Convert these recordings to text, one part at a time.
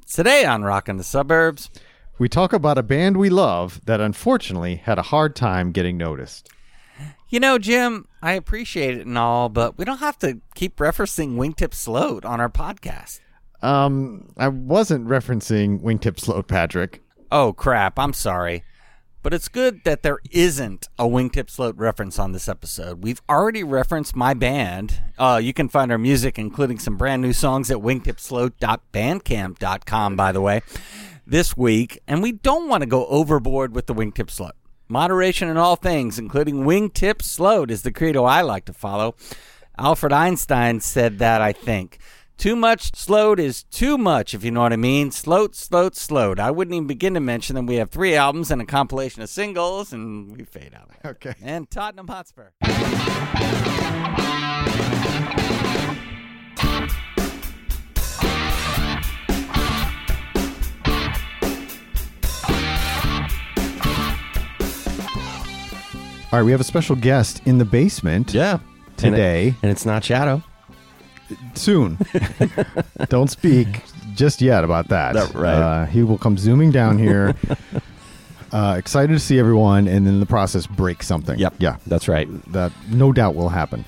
Today on Rockin' the Suburbs, we talk about a band we love that unfortunately had a hard time getting noticed. You know, Jim, I appreciate it and all, but we don't have to keep referencing Wingtip Sloat on our podcast. I wasn't referencing Wingtip Sloat, Patrick. Oh, crap. I'm sorry. But it's good that there isn't a Wingtip Sloat reference on this episode. We've already referenced my band. You can find our music, including some brand new songs at wingtipsloat.bandcamp.com, by the way, this week. And we don't want to go overboard with the Wingtip Sloat. Moderation in all things, including Wingtip Sloat, is the credo I like to follow. Albert Einstein said that, I think. Too much Sloat is too much, if you know what I mean. Sloat, Sloat, Sloat. I wouldn't even begin to mention that we have 3 albums and a compilation of singles, and we fade out. Okay. And Tottenham Hotspur. All right, we have a special guest in the basement. Yeah. Today. And it's not Shadow. Soon. Don't speak just yet about that. Right. He will come zooming down here. Excited to see everyone, and then in the process break something. Yep. Yeah. That's right. That no doubt will happen.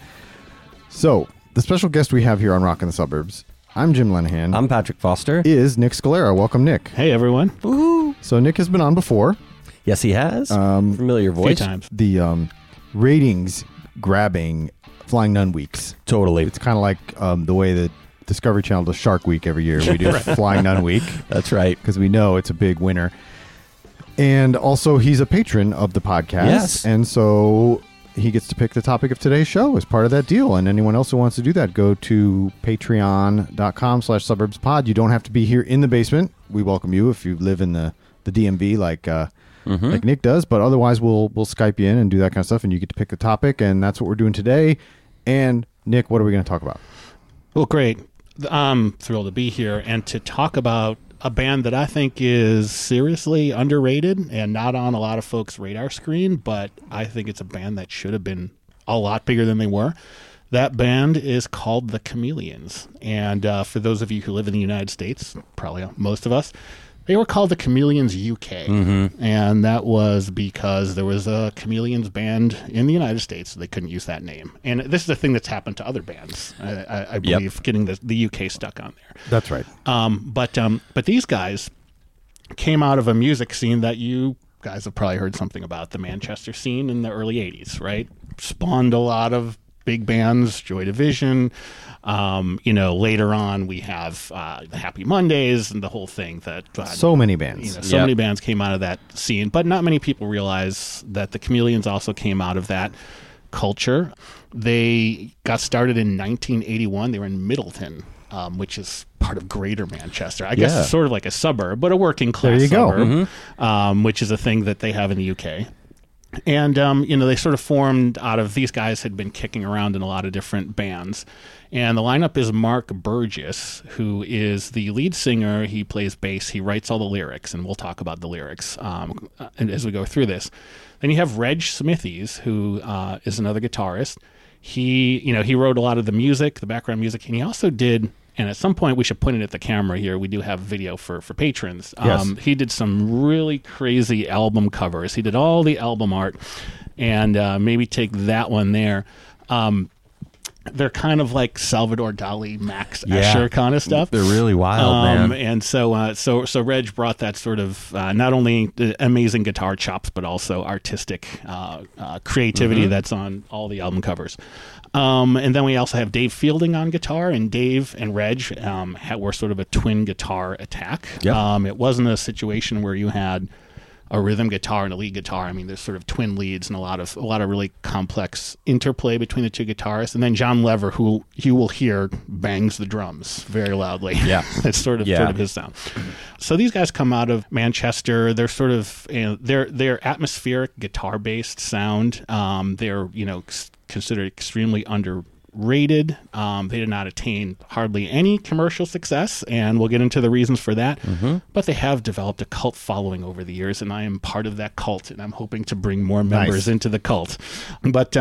So, the special guest we have here on Rockin' the Suburbs, I'm Jim Lenahan. I'm Patrick Foster. Is Nick Scalera. Welcome, Nick. Hey, everyone. Woohoo. So, Nick has been on before. Yes, he has. Familiar voice. Few times. The ratings grabbing Flying Nun Weeks. Totally. It's kind of like the way that Discovery Channel does Shark Week every year. We do Flying Nun Week. That's right. Because we know it's a big winner. And also, he's a patron of the podcast. Yes. And so he gets to pick the topic of today's show as part of that deal. And anyone else who wants to do that, go to patreon.com/suburbspod. You don't have to be here in the basement. We welcome you if you live in the DMV like Nick does. But otherwise, we'll Skype you in and do that kind of stuff. And you get to pick the topic. And that's what we're doing today. And Nick, what are we going to talk about? Well, great. I'm thrilled to be here and to talk about a band that I think is seriously underrated and not on a lot of folks' radar screen, but I think it's a band that should have been a lot bigger than they were. That band is called The Chameleons. And for those of you who live in the United States, probably most of us, they were called the Chameleons UK, and that was because there was a Chameleons band in the United States, so they couldn't use that name. And this is a thing that's happened to other bands, I believe, getting the UK stuck on there. That's right. But these guys came out of a music scene that you guys have probably heard something about, the Manchester scene in the early 80s, right? Spawned a lot of big bands, Joy Division. Later on we have the Happy Mondays and the whole thing that so many bands. Many bands came out of that scene, but not many people realize that the Chameleons also came out of that culture. They got started in 1981. They were in Middleton, which is part of Greater Manchester. I guess it's sort of like a suburb, but a working class suburb, which is a thing that they have in the UK. And, they sort of formed out of, these guys had been kicking around in a lot of different bands. And the lineup is Mark Burgess, who is the lead singer. He plays bass. He writes all the lyrics, and we'll talk about the lyrics as we go through this. Then you have Reg Smithies, who is another guitarist. He wrote a lot of the music, the background music, and he also did, and at some point we should point it at the camera here, we do have video for patrons. Yes. He did some really crazy album covers. He did all the album art, and maybe take that one there. They're kind of like Salvador Dali, Max Escher kind of stuff. They're really wild, man. And so Reg brought that sort of not only amazing guitar chops, but also artistic creativity that's on all the album covers. And then we also have Dave Fielding on guitar, and Dave and Reg were sort of a twin guitar attack. Yep. It wasn't a situation where you had a rhythm guitar and a lead guitar. I mean, there's sort of twin leads and a lot of really complex interplay between the two guitarists. And then John Lever, who you will hear bangs the drums very loudly. Yeah, it's sort of his sound. So these guys come out of Manchester. They're sort of they're atmospheric guitar based sound. They're considered extremely underrated. They did not attain hardly any commercial success, and we'll get into the reasons for that. But they have developed a cult following over the years, and I am part of that cult, and I'm hoping to bring more members into the cult. But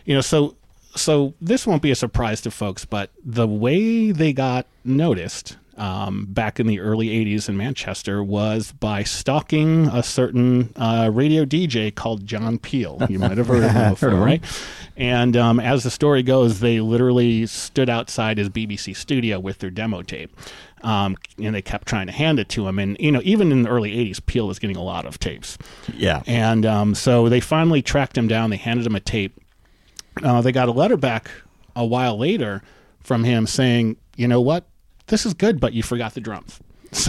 so this won't be a surprise to folks, but the way they got noticed back in the early 80s in Manchester was by stalking a certain radio DJ called John Peel. You might have heard of him before, right? And as the story goes, they literally stood outside his BBC studio with their demo tape. And they kept trying to hand it to him. And, even in the early 80s, Peel was getting a lot of tapes. Yeah. And so they finally tracked him down. They handed him a tape. They got a letter back a while later from him saying, you know what? This is good, but you forgot the drums. So,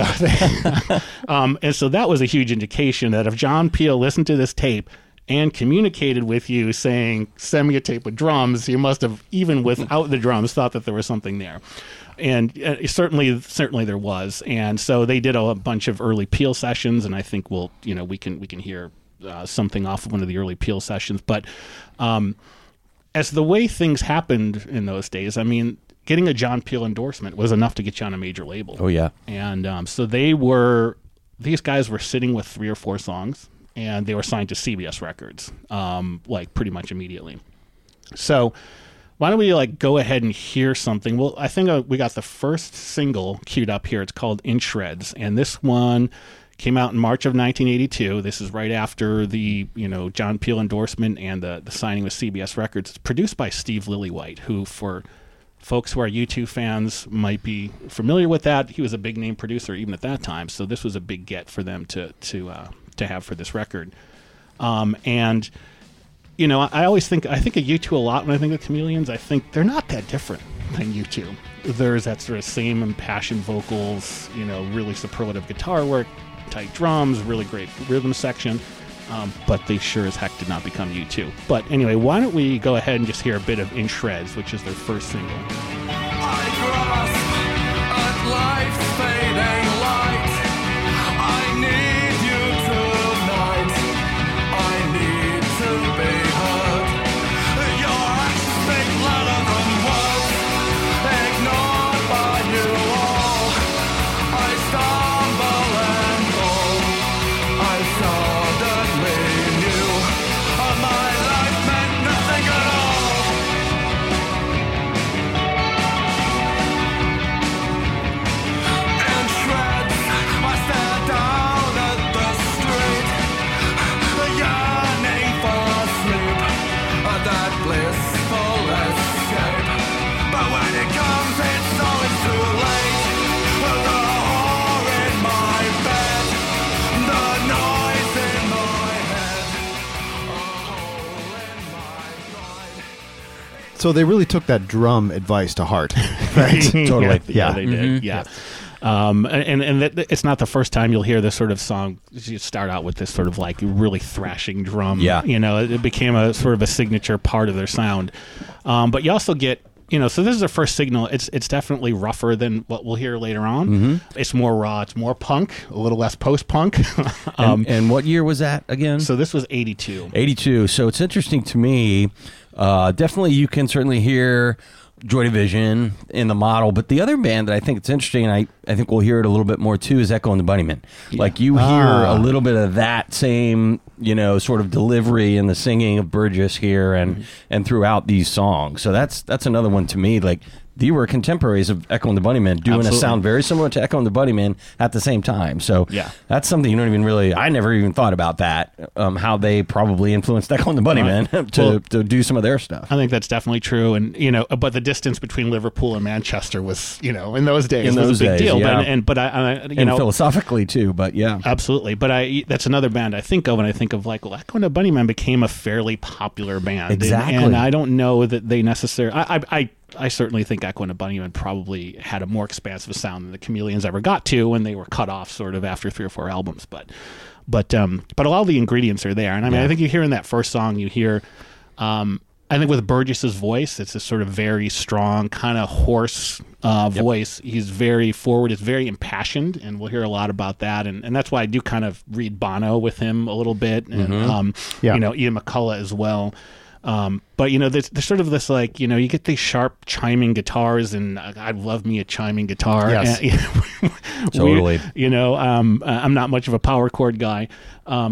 and so that was a huge indication that if John Peel listened to this tape and communicated with you saying, send me a tape with drums, you must have, even without the drums, thought that there was something there. And certainly there was. And so they did a bunch of early Peel sessions, and I think we can hear something off of one of the early Peel sessions. But as the way things happened in those days, I mean, getting a John Peel endorsement was enough to get you on a major label. Oh, yeah. And so these guys were sitting with 3 or 4 songs, and they were signed to CBS Records, pretty much immediately. So why don't we go ahead and hear something? Well, I think we got the first single queued up here. It's called In Shreds, and this one came out in March of 1982. This is right after the John Peel endorsement and the signing with CBS Records. It's produced by Steve Lillywhite, who, for folks who are U2 fans, might be familiar with that. He was a big name producer even at that time, so this was a big get for them to have for this record. And I think of U2 a lot when I think of Chameleons. I think they're not that different than U2. There's that sort of same impassioned vocals, really superlative guitar work, tight drums, really great rhythm section. But they sure as heck did not become U2. But anyway, why don't we go ahead and just hear a bit of In Shreds, which is their first single. I grasp at life's fading light. I need you tonight. I need to be heard. Your actions speak louder than words, ignored by you all. I stumble and fall. I suddenly knew my life meant nothing at all. In shreds, I stare down at the street, yearning for sleep, that blissful escape. But when it comes, it's always too late. The horror in my bed, the noise in my head, a hole in my mind. So they really took that drum advice to heart, right? Totally. Yeah, they did. Yeah. And it's not the first time you'll hear this sort of song. You start out with this sort of really thrashing drum. Yeah. It became a sort of a signature part of their sound. But you also get, so this is their first signal. It's definitely rougher than what we'll hear later on. Mm-hmm. It's more raw. It's more punk, a little less post-punk. And what year was that again? So this was 82. 82. So it's interesting to me. Definitely you can certainly hear Joy Division in the model, but the other band that I think it's interesting, and I think we'll hear it a little bit more too, is Echo and the Bunnymen. Yeah. You hear a little bit of that same, sort of delivery in the singing of Burgess here and throughout these songs. So that's another one to me. They were contemporaries of Echo and the Bunnymen, doing Absolutely. a sound very similar to Echo and the Bunnymen at the same time. So Yeah. that's something you don't even really, I never even thought about that, how they probably influenced Echo and the Bunnymen to do some of their stuff. I think that's definitely true, and but the distance between Liverpool and Manchester was, in those days, was a big deal. Yeah. But I And philosophically too, but yeah. absolutely. But that's another band I think of when I think of Echo and the Bunnymen became a fairly popular band. Exactly. And I don't know that they necessarily. I certainly think Echo and the Bunnymen probably had a more expansive sound than the Chameleons ever got to when they were cut off sort of after 3 or 4 albums. But a lot of the ingredients are there, and I think you hear in that first song, you hear. I think with Burgess's voice, it's a sort of very strong, kind of hoarse voice. He's very forward. It's very impassioned, and we'll hear a lot about that. And that's why I do kind of read Bono with him a little bit, and Ian McCullough as well. But there's sort of this you get these sharp chiming guitars, and I'd love me a chiming guitar. Yes. And, Totally. I'm not much of a power chord guy.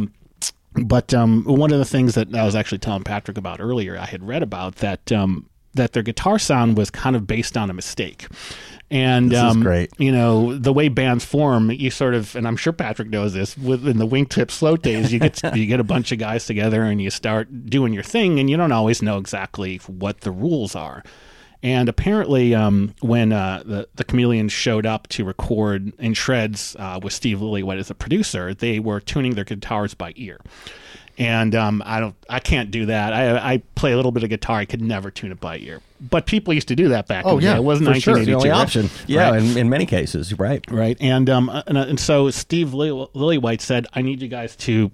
But one of the things that I was actually telling Patrick about earlier, I had read about that that their guitar sound was kind of based on a mistake. And This is great. you know, the way bands form, you sort of, and I'm sure Patrick knows this, within the Wingtip Sloat days, you get a bunch of guys together and you start doing your thing, and you don't always know exactly what the rules are. And apparently, when the Chameleons showed up to record in Shreds with Steve Lillywhite as a producer, they were tuning their guitars by ear. And I can't do that. I play a little bit of guitar. I could never tune it by ear. But people used to do that back in the day. It wasn't for sure. 1982. The only option. Yeah, Right. in many cases, right. Right. And so Steve Lillywhite said, I need you guys to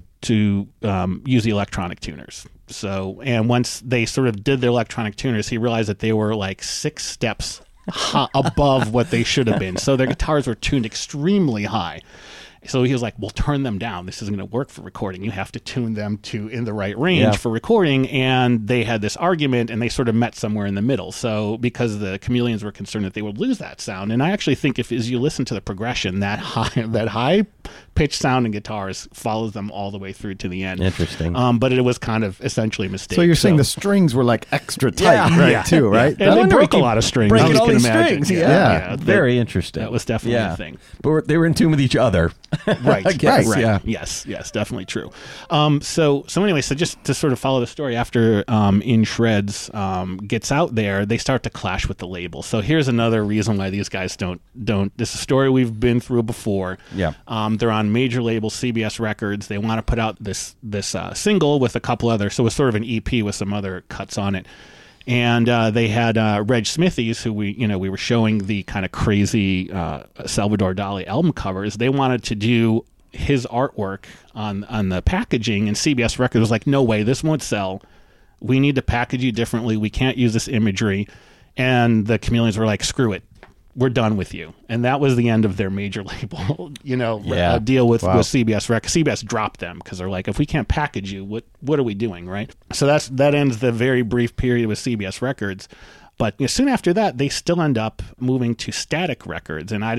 use the electronic tuners. So, and once they sort of did the electronic tuners, he realized that they were like 6 steps above what they should have been. So their guitars were tuned extremely high. So he was like, well, turn them down. This isn't going to work for recording. You have to tune them to in the right range for recording. And they had this argument, and they sort of met somewhere in the middle. So because the Chameleons were concerned that they would lose that sound. And I actually think as you listen to the progression, that high pitched sound in guitars follows them all the way through to the end. Interesting. But it was kind of essentially a mistake. So you're saying the strings were like extra tight, too, right? And they broke a lot of strings. Breaking as you all can these imagine. strings. Yeah. Very interesting. That was definitely a thing. But they were in tune with each other. Right. I guess, Right. yeah. Yes, definitely true. So anyway, so just to sort of follow the story, after In Shreds gets out there, they start to clash with the label. So here's another reason why these guys don't. This is a story we've been through before. Yeah. They're on major label CBS Records. They want to put out this single with a couple other. So it was sort of an EP with some other cuts on it. And they had Reg Smithies, who we were showing the kind of crazy Salvador Dali album covers. They wanted to do his artwork on the packaging, and CBS Records was like, no way, this won't sell. We need to package you differently. We can't use this imagery. And the Chameleons were like, screw it. We're done with you. And that was the end of their major label, deal with CBS Records. CBS dropped them because they're like, if we can't package you, what are we doing, right? So that ends the very brief period with CBS Records. But soon after that, they still end up moving to Static Records. And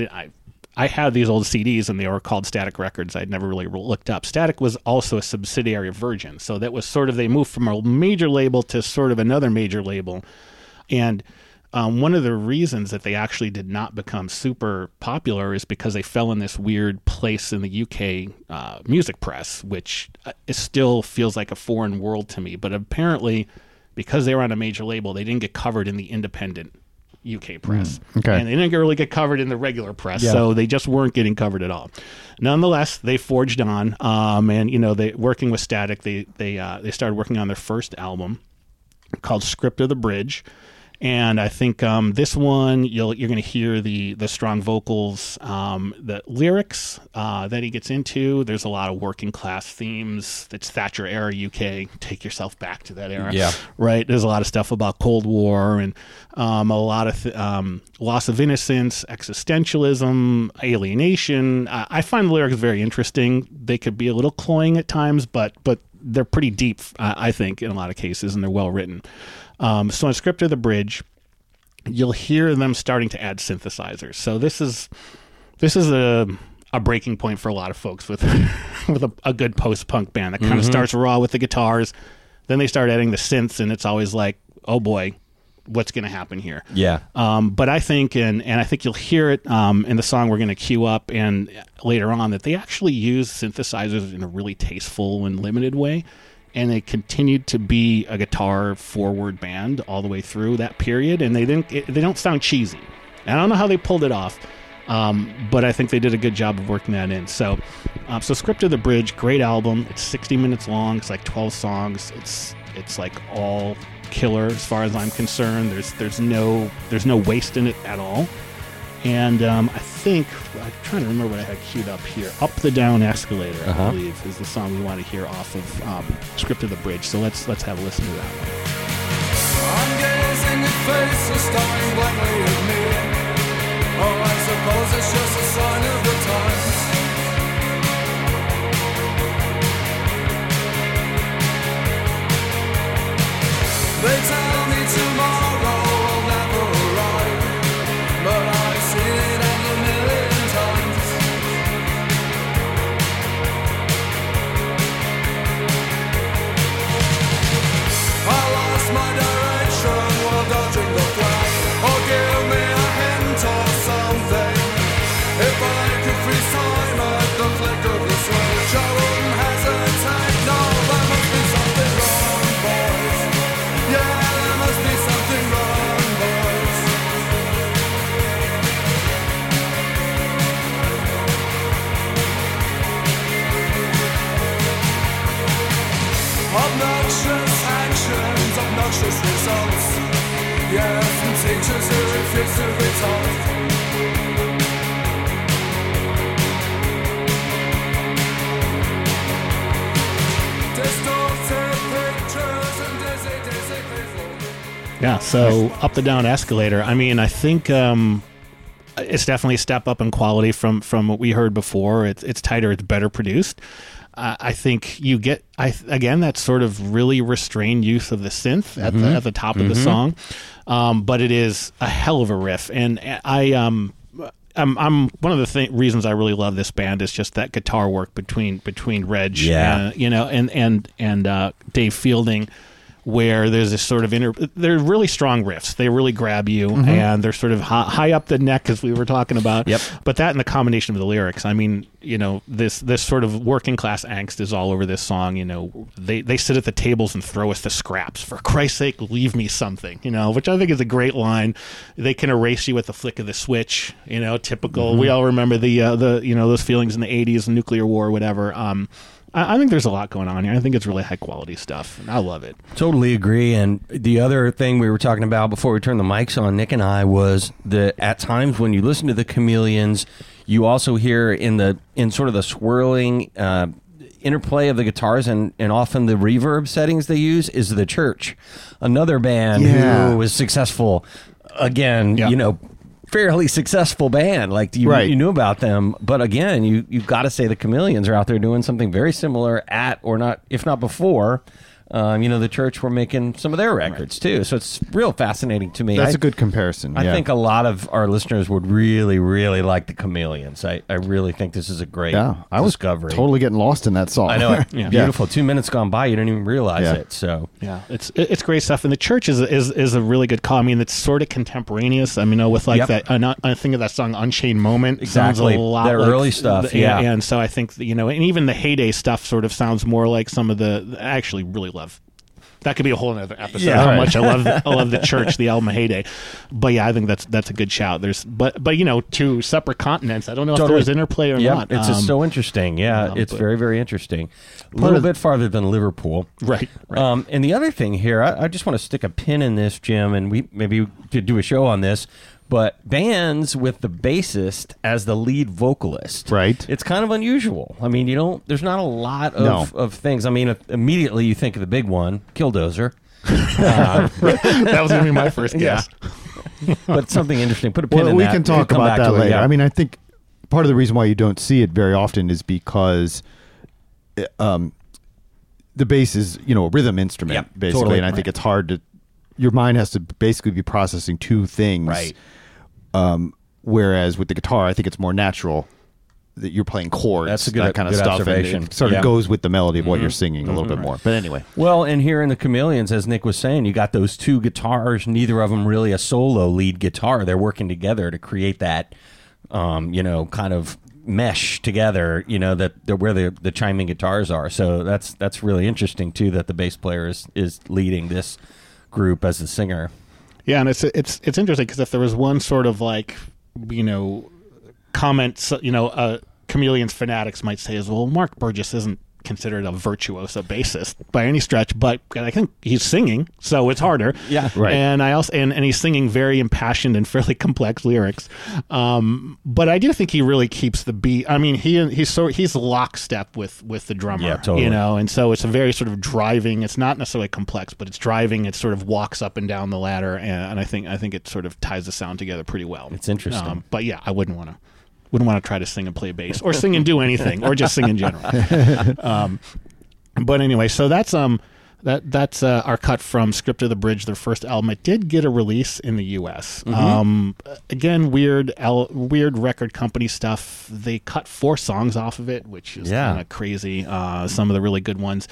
I had these old CDs, and they were called Static Records. I'd never really looked up. Static was also a subsidiary of Virgin. So that was sort of, they moved from a major label to sort of another major label. And one of the reasons that they actually did not become super popular is because they fell in this weird place in the UK music press, which it still feels like a foreign world to me. But apparently, because they were on a major label, they didn't get covered in the independent UK press. Okay. And they didn't really get covered in the regular press, so they just weren't getting covered at all. Nonetheless, they forged on, and they working with Static, they started working on their first album called Script of the Bridge. And I think this one, you're going to hear the strong vocals, the lyrics that he gets into. There's a lot of working class themes. It's Thatcher era UK. Take yourself back to that era. Yeah. Right. There's a lot of stuff about Cold War and a lot of loss of innocence, existentialism, alienation. I find the lyrics very interesting. They could be a little cloying at times, but they're pretty deep, I think, in a lot of cases, and they're well written. So on Script of the Bridge, you'll hear them starting to add synthesizers. So this is a breaking point for a lot of folks with a good post-punk band that kind of starts raw with the guitars. Then they start adding the synths, and it's always like, oh boy, what's going to happen here? Yeah. But I think, and I think you'll hear it in the song we're going to cue up and later on, that they actually use synthesizers in a really tasteful and limited way. And they continued to be a guitar-forward band all the way through that period, and they don't sound cheesy. And I don't know how they pulled it off, but I think they did a good job of working that in. So Script of the Bridge, great album. It's 60 minutes long. It's like 12 songs. It's like all killer as far as I'm concerned. There's no waste in it at all. And I think, I'm trying to remember what I had queued up here. Up the Down Escalator, I believe, is the song we want to hear off of Script of the Bridge. So let's have a listen to that one. I'm gazing at faces staring blankly at me. Oh, I suppose it's just a sign of the times. They tell me tomorrow will never arrive, but I've seen it a million times. I lost my direction while dodging Yes, and teachers who refuse to be taught. Distorted pictures and dizzy people. Yeah, so up the down escalator. I mean, I think it's definitely a step up in quality from what we heard before. It's tighter, it's better produced. I think you get again that sort of really restrained use of the synth at the top of the song, but it is a hell of a riff, and I'm one of the reasons I really love this band is just that guitar work between Reg, and Dave Fielding, where there's this sort of they're really strong riffs. They really grab you, and they're sort of high up the neck, as we were talking about. Yep. But that and the combination of the lyrics, I mean, this sort of working class angst is all over this song. They sit at the tables and throw us the scraps. For Christ's sake, leave me something. Which I think is a great line. They can erase you with the flick of the switch. Typical. We all remember the those feelings in the '80s, nuclear war, whatever. I think there's a lot going on here. I think it's really high quality stuff, and I love it. Totally agree. And the other thing we were talking about before we turned the mics on, Nick and I, was that at times when you listen to the Chameleons, you also hear in sort of the swirling interplay of the guitars and often the reverb settings they use is The Church, another band who was successful. Again, fairly successful band. Like you knew about them, but again, you've got to say the Chameleons are out there doing something very similar at, or not, if not before. The Church were making some of their records too, so it's real fascinating to me. That's a good comparison. I think a lot of our listeners would really, really like the Chameleons. I really think this is a great discovery. Was totally getting lost in that song. I know it. Beautiful. 2 minutes gone by, you didn't even realize it. So yeah, it's great stuff. And The Church is a really good call. I mean, it's sort of contemporaneous. I mean, with like that. I think of that song "Unchained Moment." Exactly. Sounds a lot their like early stuff. And so I think and even the Heyday stuff sort of sounds more like some of the. I actually really love. That could be a whole other episode. How much I love The Church, the album Heyday. But yeah, I think that's a good shout. But two separate continents. I don't know if there's interplay or not. It's just so interesting. Yeah, it's very, very interesting. A little bit farther than Liverpool. Right. And the other thing here, I just want to stick a pin in this, Jim, and we maybe could do a show on this. But bands with the bassist as the lead vocalist, right? It's kind of unusual. I mean, there's not a lot of things. I mean, immediately you think of the big one, Killdozer. That was going to be my first guess. But something interesting. Put a pin in that. We can talk about that later. Yeah. I mean, I think part of the reason why you don't see it very often is because the bass is, a rhythm instrument, basically. Totally. And I think it's hard to... Your mind has to basically be processing two things. Right. Whereas with the guitar, I think it's more natural that you're playing chords. That's a good, that kind of good stuff. observation. And it sort of goes with the melody of what you're singing a little bit more. But anyway. Well, and here in the Chameleons, as Nick was saying, you got those two guitars, neither of them really a solo lead guitar. They're working together to create that, kind of mesh together, that where the chiming guitars are. So that's really interesting, too, that the bass player is leading this group as the singer. Yeah, and it's interesting because if there was one sort of like, comment, Chameleons fanatics might say is, well, Mark Burgess isn't considered a virtuoso bassist by any stretch, but I think he's singing, so it's harder. Yeah, right. And I also and he's singing very impassioned and fairly complex lyrics. But I do think he really keeps the beat. I mean, he's lockstep with the drummer. Yeah, totally. And so it's a very sort of driving. It's not necessarily complex, but it's driving. It sort of walks up and down the ladder, and I think it sort of ties the sound together pretty well. It's interesting. But yeah, I wouldn't want to try to sing and play bass or sing and do anything or just sing in general. But anyway, so that's our cut from Script of the Bridge, their first album. It did get a release in the U.S. Again, weird record company stuff. They cut 4 songs off of it, which is kind of crazy. Some of the really good ones.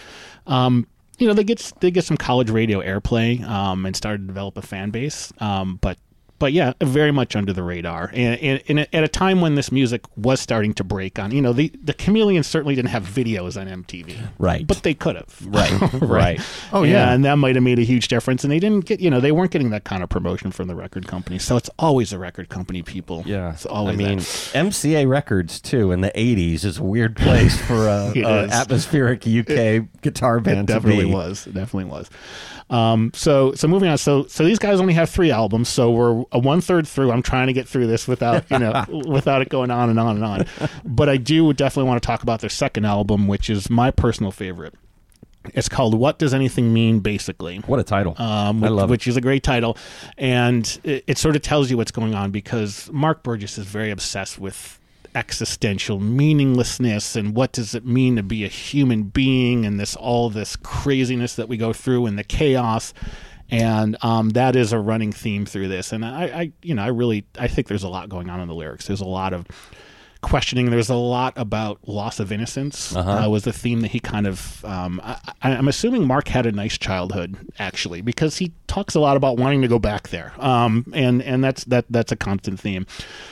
They get some college radio airplay and started to develop a fan base. But But yeah, very much under the radar, and at a time when this music was starting to break on, the Chameleons certainly didn't have videos on MTV, Right. But they could have, Right. Oh, yeah. and that might have made a huge difference. And they didn't get, they weren't getting that kind of promotion from the record company. So it's always the record company people. Yeah, it's always. I mean, that. MCA Records too in the '80s is a weird place for a It is. atmospheric UK guitar band. It definitely to be. was. It definitely was. So moving on. So these guys only have 3 albums. So we're a 1/3 through. I'm trying to get through this without without it going on and on and on. But I do definitely want to talk about their second album, which is my personal favorite. It's called "What Does Anything Mean?" Basically. What a title! I Which, love which is a great title, and it sort of tells you what's going on because Mark Burgess is very obsessed with existential meaninglessness and what does it mean to be a human being and all this craziness that we go through and the chaos, and that is a running theme through this. And I think there's a lot going on in the lyrics. There's a lot of questioning. There's a lot about loss of innocence. Was the theme that he kind of I'm assuming Mark had a nice childhood actually, because he talks a lot about wanting to go back there, and that's a constant theme.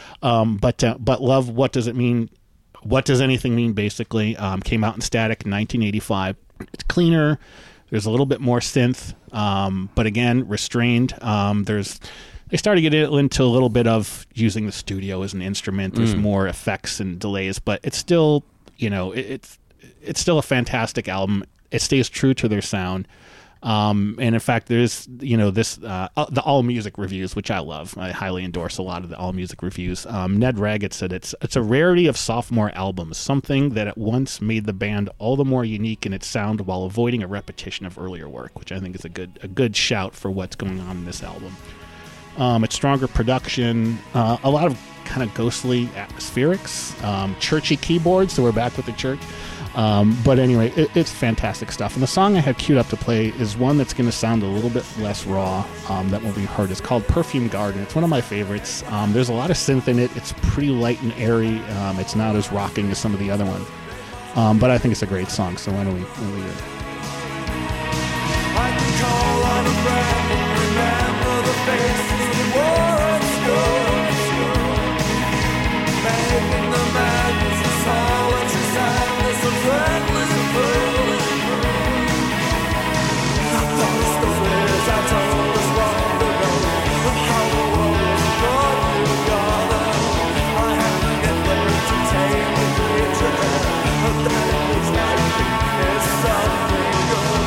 But love, what does it mean? What does anything mean? Basically, came out in Static in 1985. It's cleaner. There's a little bit more synth, but again, restrained. They started getting into a little bit of using the studio as an instrument. There's more effects and delays, but it's still, it's still a fantastic album. It stays true to their sound. And in fact, there's, the All Music reviews, which I love. I highly endorse a lot of the All Music reviews. Ned Raggett said it's a rarity of sophomore albums, something that at once made the band all the more unique in its sound while avoiding a repetition of earlier work, which I think is a good shout for what's going on in this album. It's stronger production, a lot of kind of ghostly atmospherics, churchy keyboards, so we're back with the church. But anyway, it's fantastic stuff. And the song I have queued up to play is one that's going to sound a little bit less raw than what we heard. It's called Perfume Garden. It's one of my favorites. There's a lot of synth in it. It's pretty light and airy. It's not as rocking as some of the other ones. But I think it's a great song, so why don't we hear it? I can call on a friend and remember the faces that were at school. Making the madness of solitude sadness of friendless and foolish. Those stories I told us long ago of how the world was brought together. I had to get there to take the creature, but that it was like it's something good.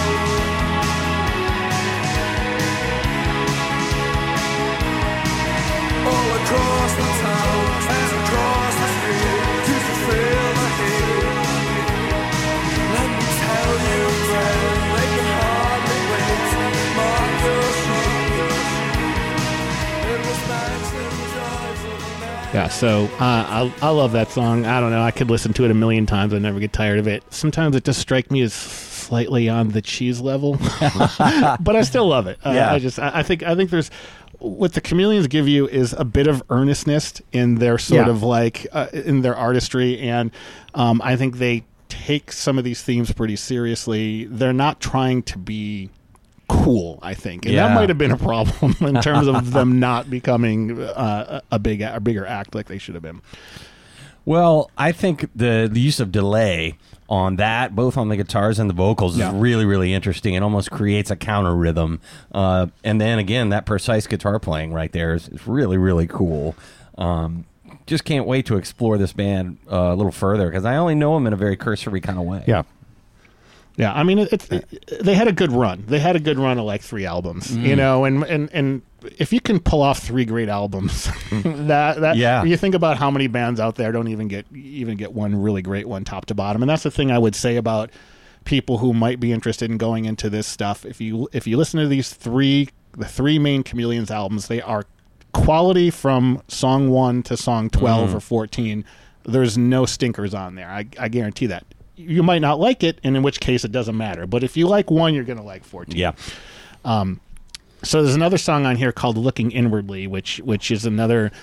All across the town and across the street, used to feel the heat. Let me tell you, friend, they can hardly wait to mark your sheet. It was maximum joy for the man. Yeah, so I love that song. I don't know. I could listen to it a million times. I never get tired of it. Sometimes it just strikes me as slightly on the cheese level, but I still love it. Yeah. I think there's what the Chameleons give you is a bit of earnestness in their sort of like in their artistry, and I think they take some of these themes pretty seriously. They're not trying to be cool, I think, and that might have been a problem in terms of them not becoming a bigger act like they should have been. Well, I think the use of delay on that, both on the guitars and the vocals, is really, really interesting. It almost creates a counter rhythm. And then again, that precise guitar playing right there is really, really cool. Just can't wait to explore this band a little further because I only know them in a very cursory kind of way. Yeah. Yeah, I mean, they had a good run. They had a good run of like 3 albums, and if you can pull off 3 great albums, you think about how many bands out there don't even get one really great one top to bottom, and that's the thing I would say about people who might be interested in going into this stuff. If you listen to the 3 main Chameleons albums, they are quality from song 1 to song 12 or 14. There's no stinkers on there. I guarantee that. You might not like it, and in which case it doesn't matter. But if you like one, you're going to like 14. Yeah. So there's another song on here called "Looking Inwardly," which is another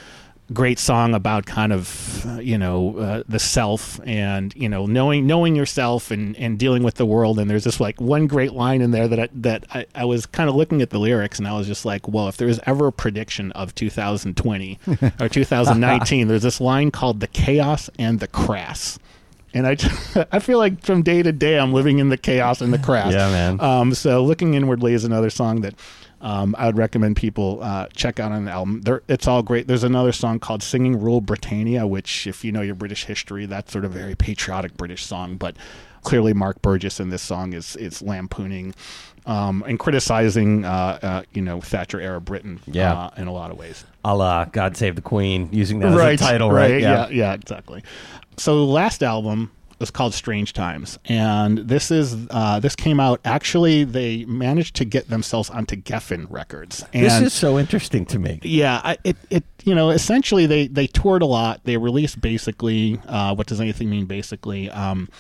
great song about kind of the self and knowing yourself and dealing with the world. And there's this like one great line in there that I was kind of looking at the lyrics and I was just like, well, if there was ever a prediction of 2020 or 2019, there's this line called the chaos and the crass. And I feel like from day to day I'm living in the chaos and the crass. Yeah, man. So Looking Inwardly is another song that I would recommend people check out on the album. It's all great. There's another song called Singing Rule Britannia, which, if you know your British history, that's sort of a very patriotic British song. But clearly Mark Burgess in this song is lampooning and criticizing, Thatcher-era Britain in a lot of ways. A la God Save the Queen, using that as a title, right? Yeah, exactly. So the last album was called Strange Times, and this came out. Actually, they managed to get themselves onto Geffen Records. And This is so interesting to me. yeah, essentially they toured a lot. They released basically, what does anything mean basically?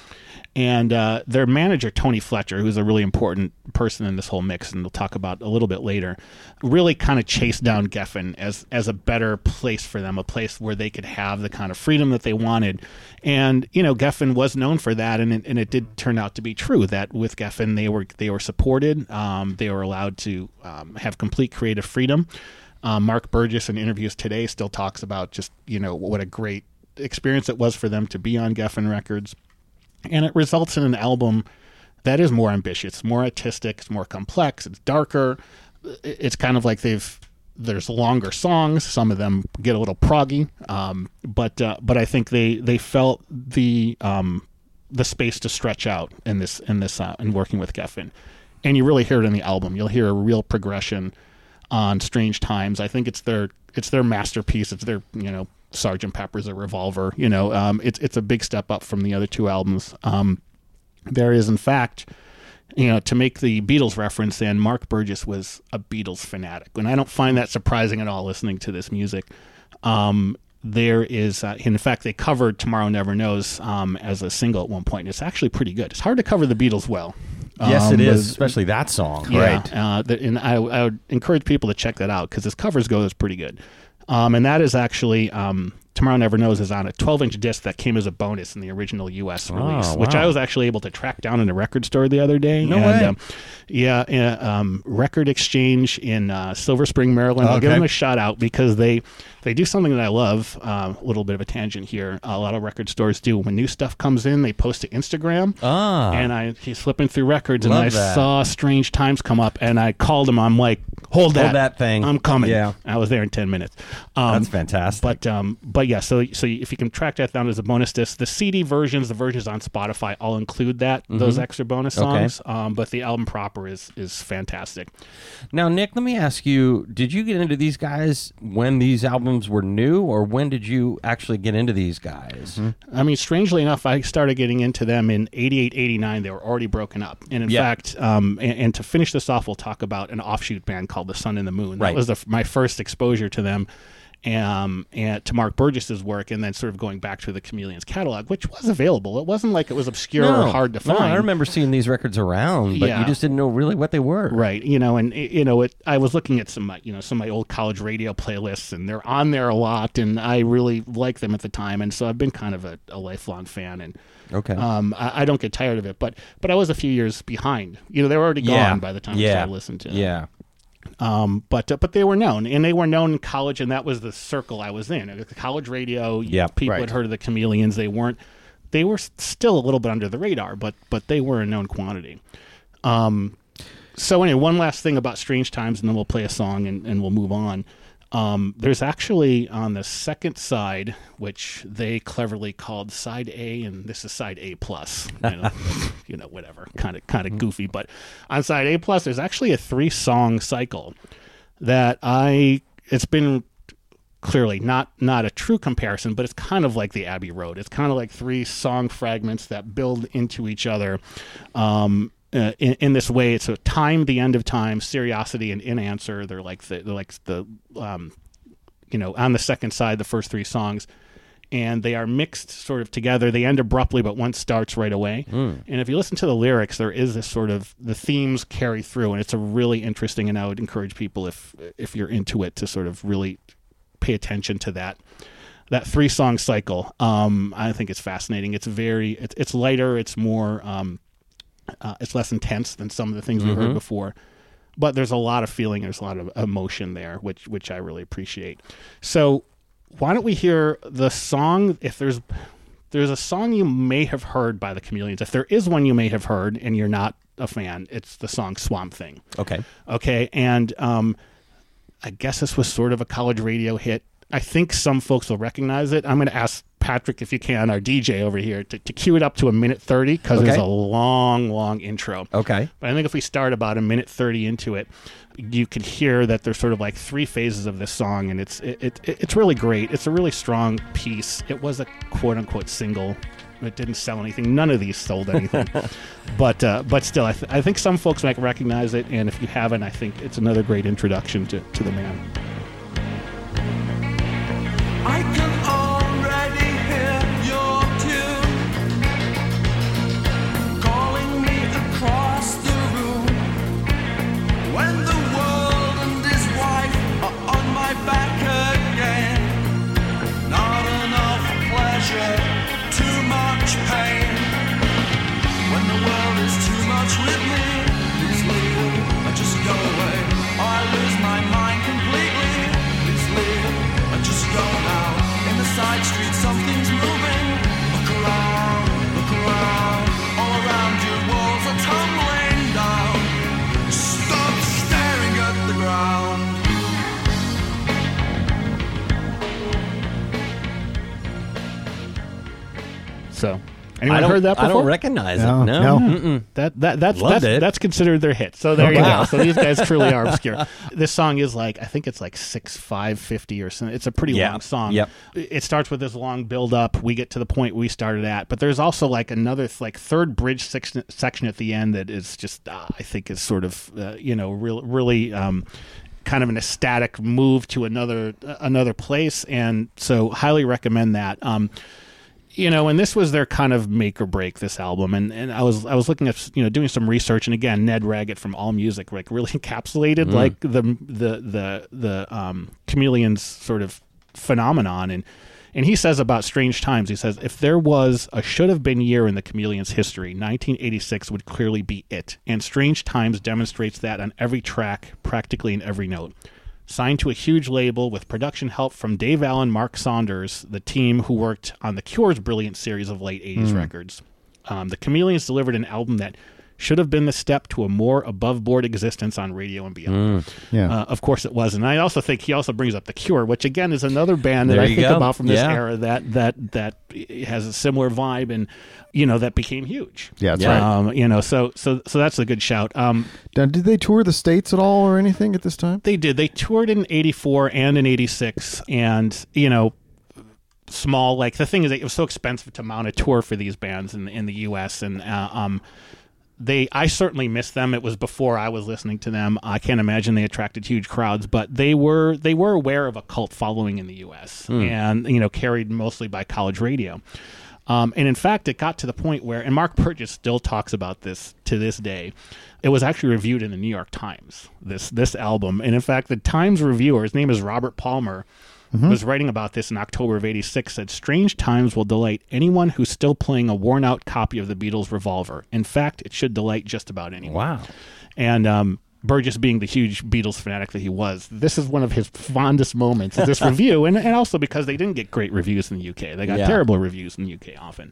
And their manager, Tony Fletcher, who's a really important person in this whole mix, and we'll talk about a little bit later, really kind of chased down Geffen as a better place for them, a place where they could have the kind of freedom that they wanted. And, Geffen was known for that, and it did turn out to be true that with Geffen, they were supported. They were allowed to have complete creative freedom. Mark Burgess in interviews today still talks about just, what a great experience it was for them to be on Geffen Records. And it results in an album that is more ambitious, more artistic, it's more complex, it's darker. It's kind of like there's longer songs. Some of them get a little proggy, but I think they felt the space to stretch out in working with Geffen, and you really hear it in the album. You'll hear a real progression on Strange Times. I think it's their masterpiece. It's their Sgt. Pepper's a Revolver. It's a big step up from the other two albums. There is, in fact, to make the Beatles reference, and Mark Burgess was a Beatles fanatic, and I don't find that surprising at all listening to this music. There is, in fact, they covered Tomorrow Never Knows as a single at one point. It's actually pretty good. It's hard to cover the Beatles well. Yes, it is, especially that song. Yeah, right. And I would encourage people to check that out because his covers go is pretty good. And that is actually Tomorrow Never Knows is on a 12-inch disc that came as a bonus in the original U.S. release, which I was actually able to track down in a record store the other day. No way. Record Exchange in Silver Spring, Maryland. I'll give them a shout out because they do something that I love. A little bit of a tangent here. A lot of record stores do. When new stuff comes in, they post to Instagram. And he's flipping through records, and I saw Strange Times come up, and I called him. I'm like, hold that thing. I'm coming. Yeah. I was there in 10 minutes. That's fantastic. But yeah, so if you can track that down as a bonus disc, the CD versions, the versions on Spotify, all include those extra bonus songs. But the album proper is fantastic. Now, Nick, let me ask you: did you get into these guys when these albums were new, or when did you actually get into these guys? I mean, strangely enough, I started getting into them in 88, 89. They were already broken up, and in fact, and to finish this off, we'll talk about an offshoot band called the Sun and the Moon. That was my first exposure to them. And to Mark Burgess's work, and then sort of going back to the Chameleons catalog, which was available. It wasn't like it was obscure or hard to find. No, I remember seeing these records around, but you just didn't know really what they were. Right. I was looking at some of my old college radio playlists, and they're on there a lot, and I really liked them at the time, and so I've been kind of a lifelong fan, and I don't get tired of it, but I was a few years behind. They were already gone by the time I started listening to them. Yeah. But they were known, and they were known in college, and that was the circle I was in. The college radio, people had heard of the Chameleons. They were still a little bit under the radar, but they were a known quantity. So anyway, one last thing about Strange Times, and then we'll play a song and we'll move on. There's actually on the second side, which they cleverly called Side A, and this is Side A plus. Whatever, kind of goofy. But on Side A plus, there's actually a 3-song cycle that it's been clearly not a true comparison, but it's kind of like the Abbey Road. It's kind of like 3 song fragments that build into each other. In this way, it's a Time, The End of Time, Seriosity, and In Answer. They're like the on the second side, the first 3 songs, and they are mixed sort of together. They end abruptly, but one starts right away. And if you listen to the lyrics, there is this sort of, the themes carry through, and it's a really interesting. And I would encourage people, if you're into it, to sort of really pay attention to that 3-song cycle. I think it's fascinating. It's it's lighter. It's more, it's less intense than some of the things we heard before. But there's a lot of feeling. There's a lot of emotion there, which I really appreciate. So why don't we hear the song? If there's a song you may have heard by the Chameleons. If there is one you may have heard and you're not a fan, it's the song Swamp Thing. Okay. And I guess this was sort of a college radio hit. I think some folks will recognize it. I'm going to ask Patrick, if you can, our DJ over here, to cue it up to 1:30 because there's a long intro. Okay. But I think if we start about 1:30 into it, you can hear that there's sort of like 3 phases of this song, and it's really great. It's a really strong piece. It was a quote-unquote single. It didn't sell anything. None of these sold anything. but still, I think some folks might recognize it, and if you haven't, I think it's another great introduction to the man. I can already hear your tune calling me across the room. When the world and his wife are on my back again, not enough pleasure, too much pain. When the world is too much with me, please leave, I just go away, or I lose my mind completely. Please leave, I just go now. In the side street, something's moving. Look around, all around you, walls are tumbling down. Stop staring at the ground. So, anyone heard that before? I don't recognize it. No. That's considered their hit. So there you go. So these guys truly are obscure. This song is I think it's like 6:5:50 or something. It's a pretty long song. Yep. It starts with this long build up. We get to the point we started at, but there's also like another third bridge section at the end that is just I think is sort of really kind of an ecstatic move to another place, and so highly recommend that. And this was their kind of make or break, this album. And I was looking at, doing some research, and again, Ned Raggett from AllMusic, really encapsulated like the Chameleons sort of phenomenon. And he says about Strange Times, he says, if there was a should have been year in the Chameleons' history, 1986 would clearly be it. And Strange Times demonstrates that on every track, practically in every note. Signed to a huge label with production help from Dave Allen, Mark Saunders, the team who worked on The Cure's brilliant series of late 80s records. The Chameleons delivered an album that should have been the step to a more above-board existence on radio and beyond. Of course it was. And I also think he also brings up The Cure, which again is another band that I think about from this era that has a similar vibe and that became huge. Yeah, that's right. So that's a good shout. Now, did they tour the States at all or anything at this time? They did. They toured in 84 and in 86, and small. Like the thing is, it was so expensive to mount a tour for these bands in the U.S. and I certainly missed them. It was before I was listening to them. I can't imagine they attracted huge crowds, but they were aware of a cult following in the U.S. and carried mostly by college radio. And in fact, it got to the point where, and Mark Purchase still talks about this to this day, it was actually reviewed in the New York Times, this album. And in fact, the Times reviewer, his name is Robert Palmer, was writing about this in October of 86, said, Strange Times will delight anyone who's still playing a worn-out copy of the Beatles' Revolver. In fact, it should delight just about anyone. Wow. And Burgess being the huge Beatles fanatic that he was, this is one of his fondest moments of this review, and also because they didn't get great reviews in the UK. They got terrible reviews in the UK often.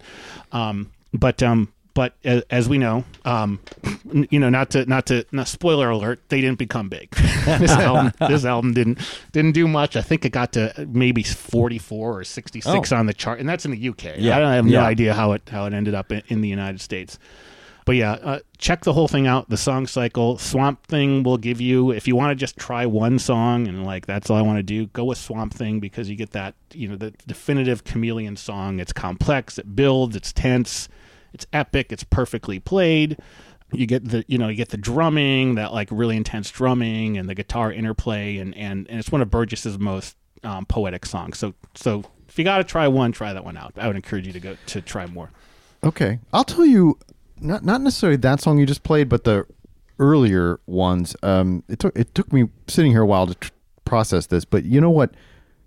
But as we know, not spoiler alert, they didn't become big. This album didn't do much. I think it got to maybe 44 or 66 on the chart, and that's in the UK. Yeah. I have no idea how it ended up in the United States. But check the whole thing out. The song cycle, Swamp Thing will give you, if you want to just try one song and that's all I want to do, go with Swamp Thing because you get that the definitive Chameleon song. It's complex, it builds, it's tense. It's epic. It's perfectly played. You get the drumming, that really intense drumming, and the guitar interplay, and it's one of Burgess's most poetic songs. So if you got to try one, try that one out. I would encourage you to try more. Okay, I'll tell you, not necessarily that song you just played, but the earlier ones. It took me sitting here a while to process this, but you know what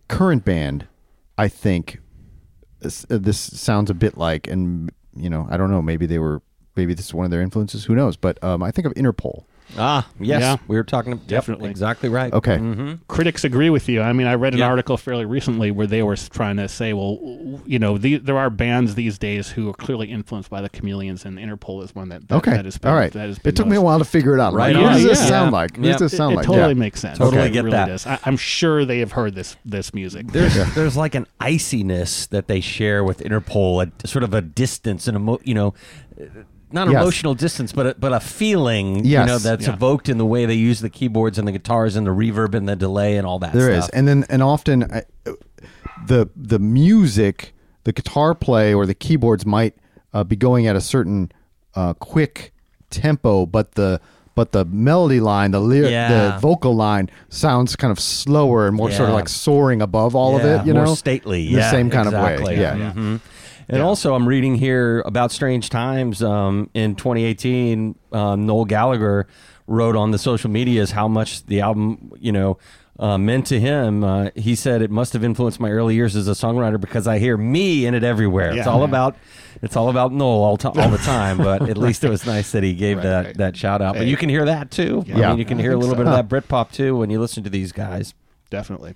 current band, I think this sounds a bit like, and I don't know, maybe this is one of their influences. Who knows? But I think of Interpol. Yes. Yeah. We were talking. Definitely. Exactly right. Okay. Critics agree with you. I mean, I read an Yeah. article fairly recently where they were trying to say, well, there are bands these days who are clearly influenced by the Chameleons, and Interpol is one that Okay. that has been, All right. that has been It took me a most- while to figure it out. Right Like, on. what does this Yeah. sound like? What Yeah. does this sound It like? totally Yeah. makes sense. Totally It get really that. does. I'm sure they have heard this music. There's like an iciness that they share with Interpol, a sort of a distance and not Yes. emotional distance, but a feeling, Yes. that's Yeah. evoked in the way they use the keyboards and the guitars and the reverb and the delay and all that. There stuff. is, and often the music, the guitar play or the keyboards might be going at a certain quick tempo, but the melody line, the vocal line sounds kind of slower and more sort of Yeah. like soaring above all of it. more stately, in the same kind of exactly. way. Yeah. Mhm. And also, I'm reading here about Strange Times. In 2018, Noel Gallagher wrote on the social medias how much the album, meant to him. He said it must have influenced my early years as a songwriter because I hear me in it everywhere. Yeah. It's all about Noel all the time. But at least it was nice that he gave that shout out. But you can hear that too. Yeah. I mean, you can hear a little bit of that Britpop too when you listen to these guys. Definitely.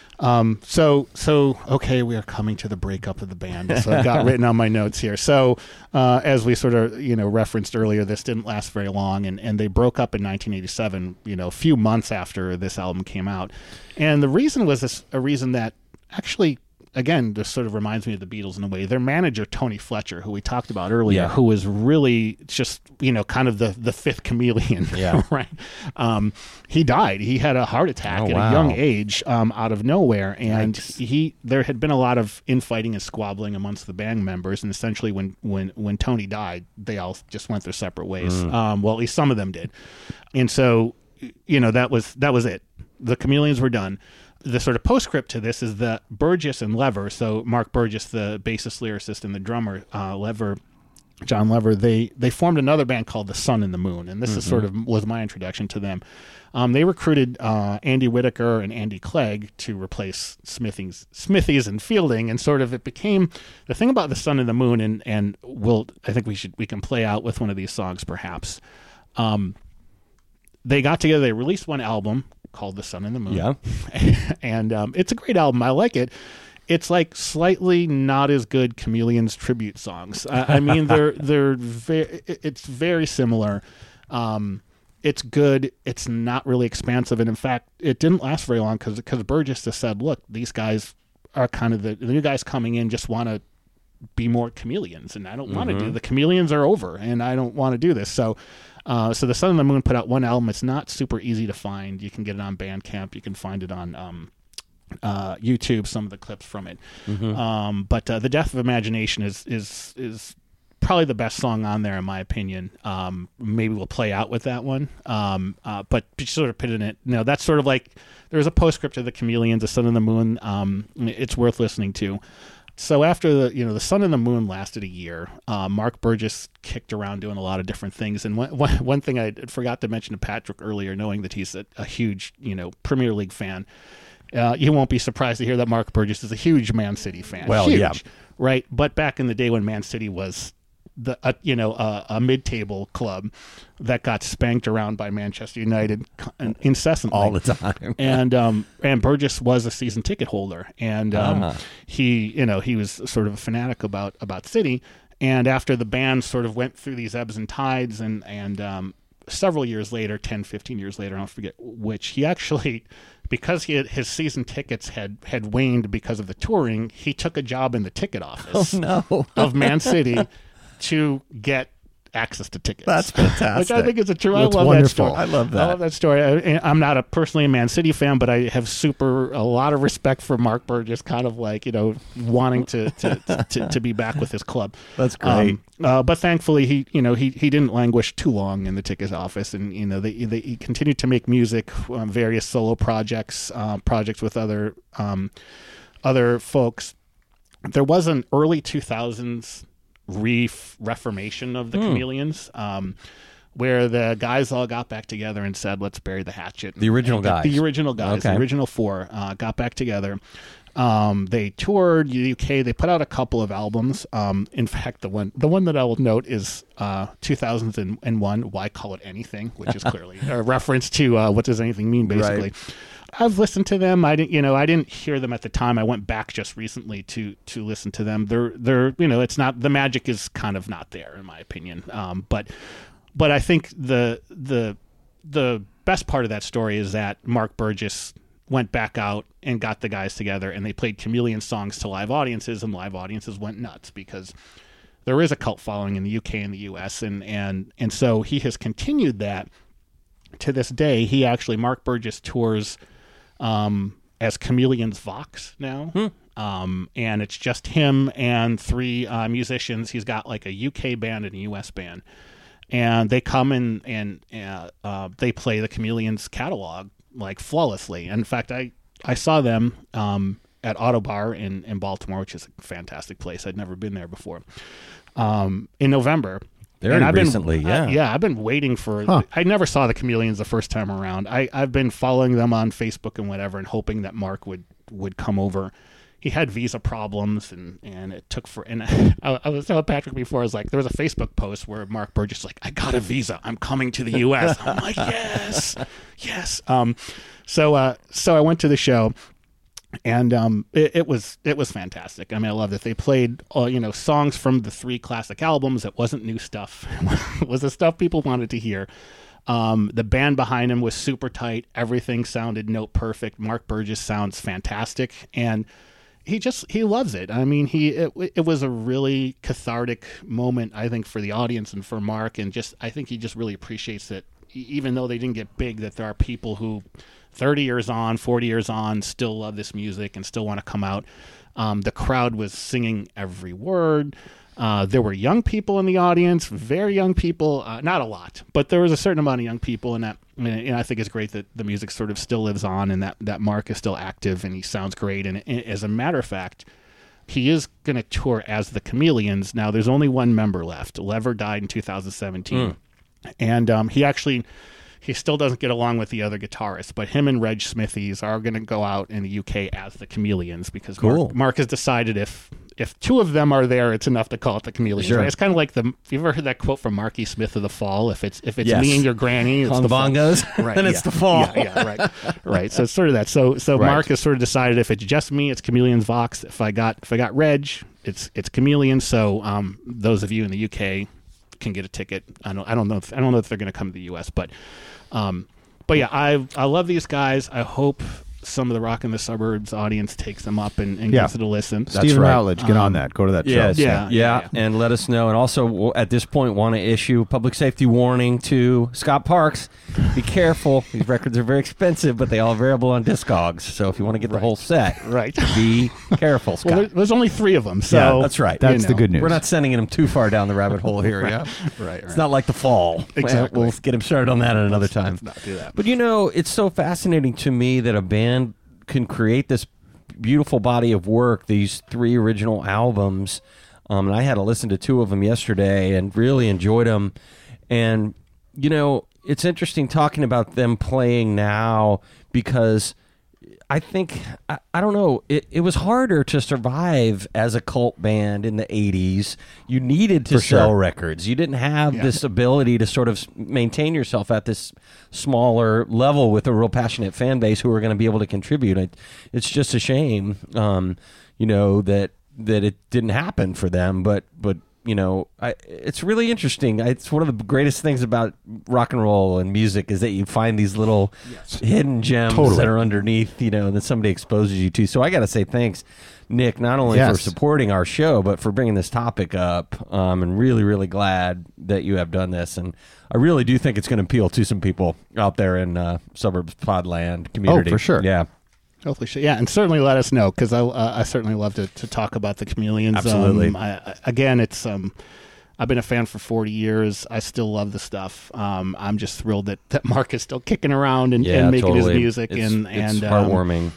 So okay, we are coming to the breakup of the band. So I've got written on my notes here. So as we sort of referenced earlier, this didn't last very long, and they broke up in 1987. A few months after this album came out, and the reason was a reason that actually. Again, this sort of reminds me of the Beatles in a way. Their manager, Tony Fletcher, who we talked about earlier, Yeah. who was really just, kind of the fifth chameleon, Yeah. right? He died. He had a heart attack at wow. a young age out of nowhere. And Yikes. there had been a lot of infighting and squabbling amongst the band members. And essentially when Tony died, they all just went their separate ways. Well, at least some of them did. And so, that was it. The Chameleons were done. The sort of postscript to this is that Burgess and Lever, so Mark Burgess, the bassist, lyricist, and the drummer, John Lever, they formed another band called The Sun and the Moon, and this is sort of was my introduction to them. They recruited Andy Whitaker and Andy Clegg to replace Smithies and Fielding, and sort of it became the thing about The Sun and the Moon, and I think we can play out with one of these songs perhaps. They got together, they released one album called The Sun and the Moon. Yeah. And it's a great album. I like it. It's like slightly not as good Chameleons tribute songs. I mean, it's very similar. It's good. It's not really expansive. And in fact, it didn't last very long because Burgess just said, look, these guys are kind of the new guys coming in just want to be more Chameleons. And I don't want to do the Chameleons are over and I don't want to do this. So The Sun and the Moon put out one album. It's not super easy to find. You can get it on Bandcamp. You can find it on YouTube, some of the clips from it. But The Death of Imagination is probably the best song on there, in my opinion. Maybe we'll play out with that one. But sort of put in it, that's sort of like there's a postscript to the Chameleons, The Sun and the Moon. It's worth listening to. So after the Sun and the Moon lasted a year, Mark Burgess kicked around doing a lot of different things. And one thing I forgot to mention to Patrick earlier, knowing that he's a huge Premier League fan, you won't be surprised to hear that Mark Burgess is a huge Man City fan. Well, huge, yeah. right. But back in the day when Man City was a mid-table club that got spanked around by Manchester United incessantly All the time. and Burgess was a season ticket holder, and he was sort of a fanatic about City. And after the band sort of went through these ebbs and tides, and several years later, 10, 15 years later, I don't forget which, he actually, because his season tickets had waned because of the touring, he took a job in the ticket office of Man City to get access to tickets. That's fantastic. Which I think is a true. That's I love wonderful. that story. I love that. I love that story. I'm not personally a Man City fan, but I have a lot of respect for Mark Burgess, kind of like wanting to be back with his club. That's great. But thankfully, he didn't languish too long in the ticket office, and he continued to make music, various solo projects, projects with other folks. There was an early 2000s reformation of the Chameleons, where the guys all got back together and said, let's bury the hatchet. The original guys. The original guys, Okay. the original four, got back together. They toured the UK. They put out a couple of albums. In fact, the one that I will note is 2001, Why Call It Anything, which is clearly a reference to what does anything mean, basically. Right. I've listened to them. I didn't hear them at the time. I went back just recently to listen to them. They're it's not, the magic is kind of not there in my opinion. But I think the best part of that story is that Mark Burgess went back out and got the guys together, and they played Chameleon songs to live audiences, and live audiences went nuts because there is a cult following in the UK and the US, and so he has continued that to this day. Mark Burgess tours as Chameleon's Vox now. And it's just him and three musicians. He's got like a UK band and a US band, and they come in and they play the Chameleons catalog like flawlessly. In fact, I saw them at Autobar in Baltimore, which is a fantastic place. I'd never been there before. In November. Very recently, yeah. I've been waiting for. I never saw the Chameleons the first time around. I've been following them on Facebook and whatever, and hoping that Mark would come over. He had visa problems, and it took for. And I was telling Patrick before, I was like, there was a Facebook post where Mark Burgess was like, I got a visa, I'm coming to the U.S. I'm like, yes. So I went to the show. And it was fantastic. I mean, I loved it. They played songs from the three classic albums. It wasn't new stuff. It was the stuff people wanted to hear. The band behind him was super tight. Everything sounded note perfect. Mark Burgess sounds fantastic, and he loves it. I mean, it was a really cathartic moment, I think, for the audience and for Mark, and I think he just really appreciates that, even though they didn't get big, that there are people who 30 years on, 40 years on, still love this music and still want to come out. The crowd was singing every word. There were young people in the audience, very young people, not a lot, but there was a certain amount of young people in that. And I think it's great that the music sort of still lives on, and that Mark is still active and he sounds great. And as a matter of fact, he is going to tour as the Chameleons. Now, there's only one member left. Lever died in 2017. And he still doesn't get along with the other guitarists, but him and Reg Smithies are going to go out in the UK as the Chameleons, because Mark has decided if two of them are there, it's enough to call it the Chameleons. Sure. Right? It's kind of like you ever heard that quote from Marky Smith of The Fall? If it's Yes. me and your granny, it's on the the bongos, Fall. Right? then it's the Fall. Yeah, right. So it's sort of that. So Right. Mark has sort of decided if it's just me, it's Chameleons Vox. If I got Reg, it's Chameleons. So those of you in the UK can get a ticket. I don't know if they're going to come to the US, but yeah, I love these guys. I hope some of the Rock in the Suburbs audience takes them up and gives it a listen. Stephen right. Routledge, get on that. Go to that show. Yes, Yeah. and let us know. And also, at this point, want to issue public safety warning to Scott Parks. Be careful. These records are very expensive, but they all available on Discogs. So if you want to get the whole set, Right. be careful, Scott. Well, there's only 3 of them, so Yeah, that's right. That's the good news. We're not sending him too far down the rabbit hole here. Yeah, Right. It's not like The Fall. Exactly. We'll get him started on that at another time. Let's not do that. But it's so fascinating to me that a band can create this beautiful body of work, these 3 original albums. And I had to listen to 2 of them yesterday and really enjoyed them. And, it's interesting talking about them playing now, because I think, I don't know, it was harder to survive as a cult band in the 80s. You needed to sell records. You didn't have this ability to sort of maintain yourself at this smaller level with a real passionate fan base who are going to be able to contribute. It's just a shame, that it didn't happen for them. But it's really interesting. It's one of the greatest things about rock and roll and music is that you find these little hidden gems that are underneath, that somebody exposes you to. So I got to say thanks, Nick, not only for supporting our show, but for bringing this topic up. And really, really glad that you have done this. And I really do think it's going to appeal to some people out there in Suburbs Podland community. Oh, for sure. Yeah. Hopefully, yeah, and certainly let us know, because I certainly love to talk about the Chameleons. Absolutely. It's I've been a fan for 40 years. I still love the stuff. I'm just thrilled that Mark is still kicking around and making his music, it's and heartwarming.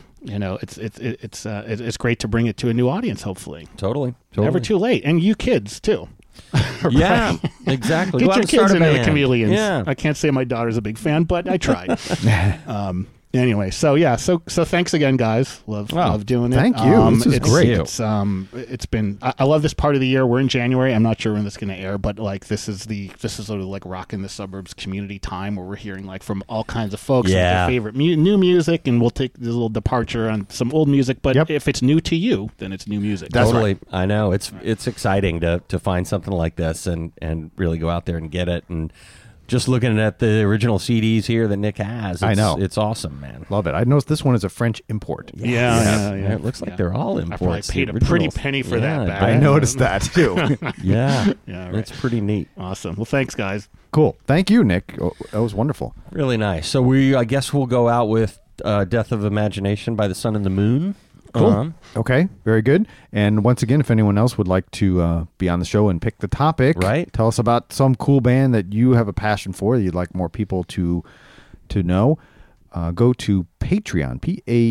It's great to bring it to a new audience. Hopefully, Totally. never too late, and you kids too. Yeah, exactly. Go Get out your and start kids a into the band. Chameleons. Yeah. I can't say my daughter's a big fan, but I tried. Anyway, so yeah, so thanks again, guys. Love doing it. Thank you. This is great. It's been. I love this part of the year. We're in January. I'm not sure when this is going to air, but like this is sort of like rocking the suburbs community time where we're hearing like from all kinds of folks Yeah. their favorite new music, and we'll take this little departure on some old music. But Yep. if it's new to you, then it's new music. That's Totally. I know. It's exciting to find something like this and really go out there and get it. And just looking at the original CDs here that Nick has, I know. It's awesome, man. Love it. I noticed this one is a French import. Yeah. It looks like they're all I probably imports. paid the a pretty originals. penny for Yeah, that back I then. noticed that too. Yeah. Yeah, right. It's pretty neat. Awesome. Well, thanks, guys. Cool. Thank you, Nick. Oh, that was wonderful. Really nice. So I guess we'll go out with Death of Imagination by the Sun and the Moon. Cool. Okay, very good. And once again, if anyone else would like to be on the show and pick the topic, Right. tell us about some cool band that you have a passion for that you'd like more people to know, go to Patreon,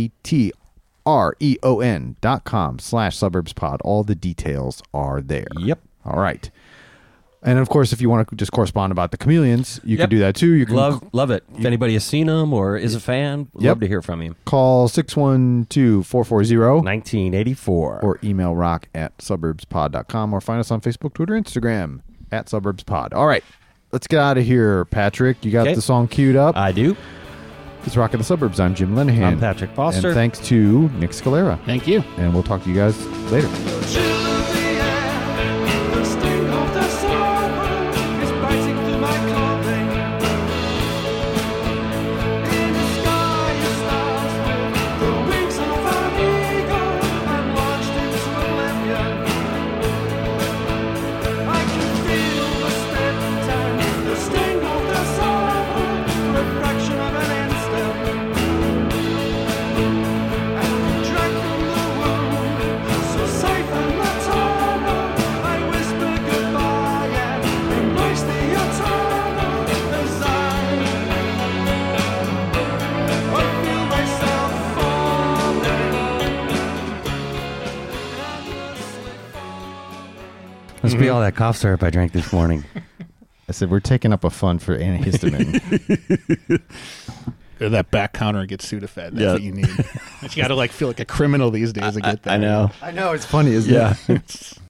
patreon.com/suburbspod. All the details are there. Yep. All right. And of course, if you want to just correspond about the Chameleons, you Yep. can do that too. You can Love it. If anybody has seen them or is a fan, love to hear from you. call 612-440 1984. or email rock@suburbspod.com or find us on Facebook, Twitter, Instagram @suburbspod. All right, let's get out of here, Patrick. You got Okay. the song queued up. I do. It's Rock in the Suburbs. I'm Jim Lenahan. I'm Patrick Foster. And thanks to Nick Scalera. Thank you. And we'll talk to you guys later. Chill of the air, the sting of the summer is biting through my clothing. In the sky, it stars with the wings of an eagle and launched into oblivion. I can feel the spit and the sting of the summer, refraction of an instant. And drag from the wound, so safe and maternal, I whisper goodbye and embrace the eternal as I feel myself falling, endlessly falling. Must be all that cough syrup I drank this morning. I said we're taking up a fund for antihistamine. Or that back counter gets Sudafed. That's what you need. But you got to like feel like a criminal these days to get that. I know. I know, it's funny, isn't it? Yeah.